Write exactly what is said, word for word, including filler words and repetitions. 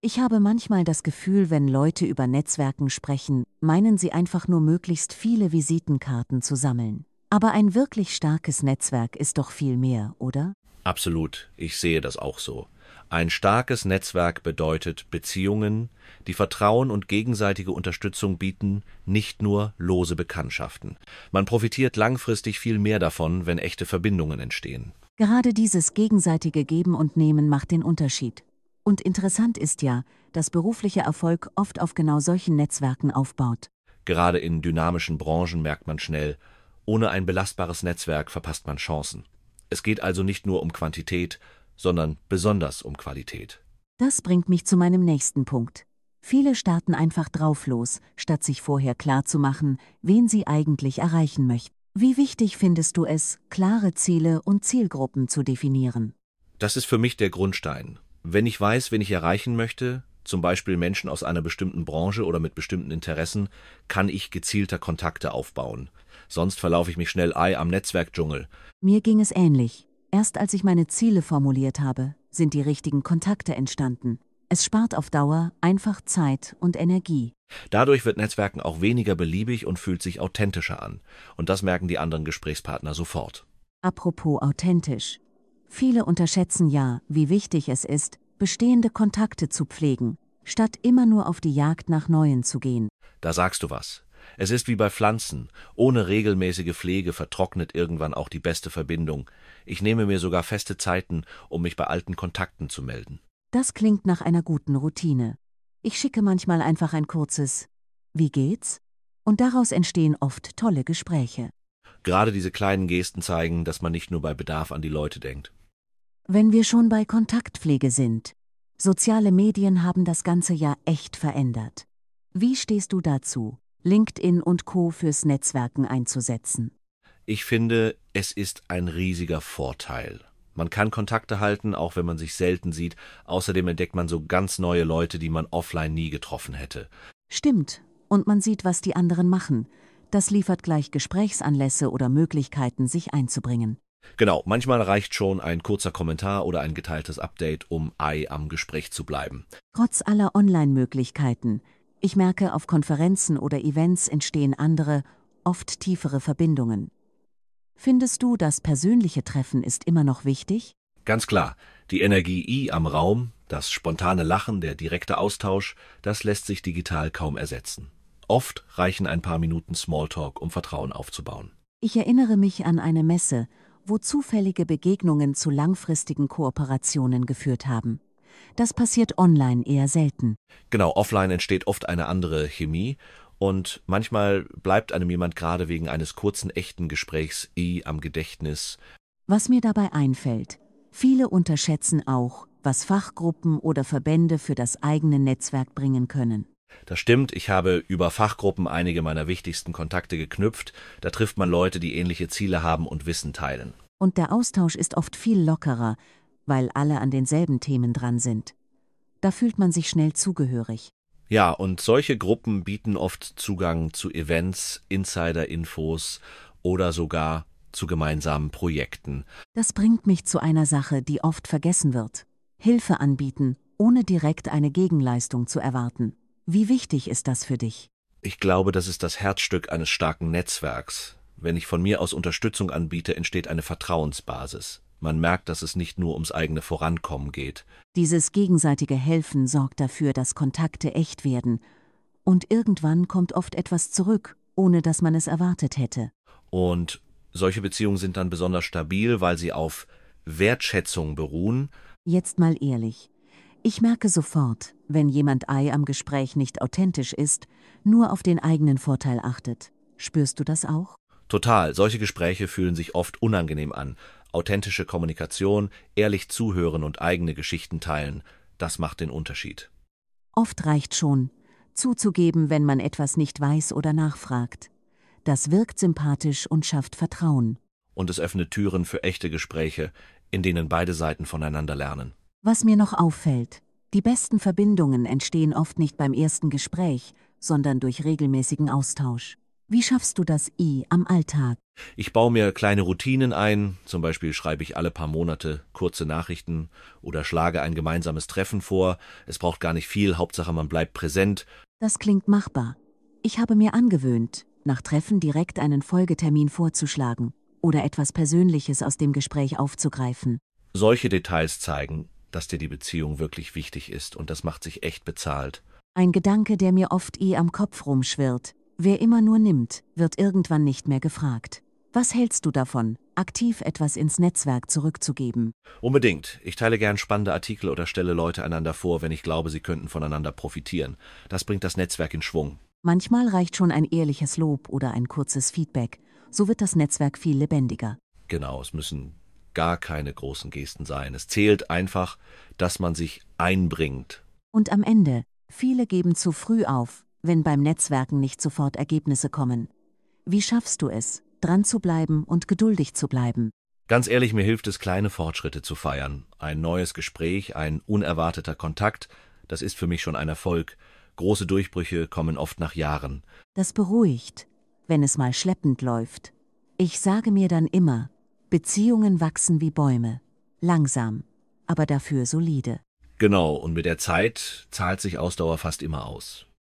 Ich habe manchmal das Gefühl, wenn Leute über Netzwerken sprechen, meinen sie einfach nur möglichst viele Visitenkarten zu sammeln. Aber ein wirklich starkes Netzwerk ist doch viel mehr, oder? Absolut, ich sehe das auch so. Ein starkes Netzwerk bedeutet Beziehungen, die Vertrauen und gegenseitige Unterstützung bieten, nicht nur lose Bekanntschaften. Man profitiert langfristig viel mehr davon, wenn echte Verbindungen entstehen. Gerade dieses gegenseitige Geben und Nehmen macht den Unterschied. Und interessant ist ja, dass beruflicher Erfolg oft auf genau solchen Netzwerken aufbaut. Gerade in dynamischen Branchen merkt man schnell, ohne ein belastbares Netzwerk verpasst man Chancen. Es geht also nicht nur um Quantität, sondern besonders um Qualität. Das bringt mich zu meinem nächsten Punkt. Viele starten einfach drauf los, statt sich vorher klarzumachen, wen sie eigentlich erreichen möchten. Wie wichtig findest du es, klare Ziele und Zielgruppen zu definieren? Das ist für mich der Grundstein. Wenn ich weiß, wen ich erreichen möchte, zum Beispiel Menschen aus einer bestimmten Branche oder mit bestimmten Interessen, kann ich gezielter Kontakte aufbauen. Sonst verlaufe ich mich schnell Ei am Netzwerkdschungel. Mir ging es ähnlich. Erst als ich meine Ziele formuliert habe, sind die richtigen Kontakte entstanden. Es spart auf Dauer einfach Zeit und Energie. Dadurch wird Netzwerken auch weniger beliebig und fühlt sich authentischer an. Und das merken die anderen Gesprächspartner sofort. Apropos authentisch. Viele unterschätzen ja, wie wichtig es ist, bestehende Kontakte zu pflegen, statt immer nur auf die Jagd nach neuen zu gehen. Da sagst du was. Es ist wie bei Pflanzen. Ohne regelmäßige Pflege vertrocknet irgendwann auch die beste Verbindung. Ich nehme mir sogar feste Zeiten, um mich bei alten Kontakten zu melden. Das klingt nach einer guten Routine. Ich schicke manchmal einfach ein kurzes „Wie geht's?" und daraus entstehen oft tolle Gespräche. Gerade diese kleinen Gesten zeigen, dass man nicht nur bei Bedarf an die Leute denkt. Wenn wir schon bei Kontaktpflege sind, soziale Medien haben das Ganze ja echt verändert. Wie stehst du dazu, LinkedIn und Co. fürs Netzwerken einzusetzen? Ich finde, es ist ein riesiger Vorteil. Man kann Kontakte halten, auch wenn man sich selten sieht. Außerdem entdeckt man so ganz neue Leute, die man offline nie getroffen hätte. Stimmt, und man sieht, was die anderen machen. Das liefert gleich Gesprächsanlässe oder Möglichkeiten, sich einzubringen. Genau, manchmal reicht schon ein kurzer Kommentar oder ein geteiltes Update, um Ei am Gespräch zu bleiben. Trotz aller Online-Möglichkeiten, ich merke, auf Konferenzen oder Events entstehen andere, oft tiefere Verbindungen. Findest du, das persönliche Treffen ist immer noch wichtig? Ganz klar, die Energie am Raum, das spontane Lachen, der direkte Austausch, das lässt sich digital kaum ersetzen. Oft reichen ein paar Minuten Smalltalk, um Vertrauen aufzubauen. Ich erinnere mich an eine Messe, wo zufällige Begegnungen zu langfristigen Kooperationen geführt haben. Das passiert online eher selten. Genau, offline entsteht oft eine andere Chemie und manchmal bleibt einem jemand gerade wegen eines kurzen, echten Gesprächs eh am Gedächtnis. Was mir dabei einfällt, viele unterschätzen auch, was Fachgruppen oder Verbände für das eigene Netzwerk bringen können. Das stimmt, ich habe über Fachgruppen einige meiner wichtigsten Kontakte geknüpft. Da trifft man Leute, die ähnliche Ziele haben und Wissen teilen. Und der Austausch ist oft viel lockerer, weil alle an denselben Themen dran sind. Da fühlt man sich schnell zugehörig. Ja, und solche Gruppen bieten oft Zugang zu Events, Insider-Infos oder sogar zu gemeinsamen Projekten. Das bringt mich zu einer Sache, die oft vergessen wird. Hilfe anbieten, ohne direkt eine Gegenleistung zu erwarten. Wie wichtig ist das für dich? Ich glaube, das ist das Herzstück eines starken Netzwerks. Wenn ich von mir aus Unterstützung anbiete, entsteht eine Vertrauensbasis. Man merkt, dass es nicht nur ums eigene Vorankommen geht. Dieses gegenseitige Helfen sorgt dafür, dass Kontakte echt werden. Und irgendwann kommt oft etwas zurück, ohne dass man es erwartet hätte. Und solche Beziehungen sind dann besonders stabil, weil sie auf Wertschätzung beruhen. Jetzt mal ehrlich. Ich merke sofort, wenn jemand Ei am Gespräch nicht authentisch ist, nur auf den eigenen Vorteil achtet. Spürst du das auch? Total. Solche Gespräche fühlen sich oft unangenehm an. Authentische Kommunikation, ehrlich zuhören und eigene Geschichten teilen, das macht den Unterschied. Oft reicht schon, zuzugeben, wenn man etwas nicht weiß oder nachfragt. Das wirkt sympathisch und schafft Vertrauen. Und es öffnet Türen für echte Gespräche, in denen beide Seiten voneinander lernen. Was mir noch auffällt, die besten Verbindungen entstehen oft nicht beim ersten Gespräch, sondern durch regelmäßigen Austausch. Wie schaffst du das I am Alltag? Ich baue mir kleine Routinen ein, zum Beispiel schreibe ich alle paar Monate kurze Nachrichten oder schlage ein gemeinsames Treffen vor. Es braucht gar nicht viel, Hauptsache man bleibt präsent. Das klingt machbar. Ich habe mir angewöhnt, nach Treffen direkt einen Folgetermin vorzuschlagen oder etwas Persönliches aus dem Gespräch aufzugreifen. Solche Details zeigen, dass dir die Beziehung wirklich wichtig ist und das macht sich echt bezahlt. Ein Gedanke, der mir oft eh am Kopf rumschwirrt. Wer immer nur nimmt, wird irgendwann nicht mehr gefragt. Was hältst du davon, aktiv etwas ins Netzwerk zurückzugeben? Unbedingt. Ich teile gern spannende Artikel oder stelle Leute einander vor, wenn ich glaube, sie könnten voneinander profitieren. Das bringt das Netzwerk in Schwung. Manchmal reicht schon ein ehrliches Lob oder ein kurzes Feedback. So wird das Netzwerk viel lebendiger. Genau, es müssen gar keine großen Gesten sein. Es zählt einfach, dass man sich einbringt. Und am Ende, viele geben zu früh auf, wenn beim Netzwerken nicht sofort Ergebnisse kommen. Wie schaffst du es, dran zu bleiben und geduldig zu bleiben? Ganz ehrlich, mir hilft es, kleine Fortschritte zu feiern. Ein neues Gespräch, ein unerwarteter Kontakt, das ist für mich schon ein Erfolg. Große Durchbrüche kommen oft nach Jahren. Das beruhigt, wenn es mal schleppend läuft. Ich sage mir dann immer, Beziehungen wachsen wie Bäume. Langsam, aber dafür solide. Genau, und mit der Zeit zahlt sich Ausdauer fast immer aus.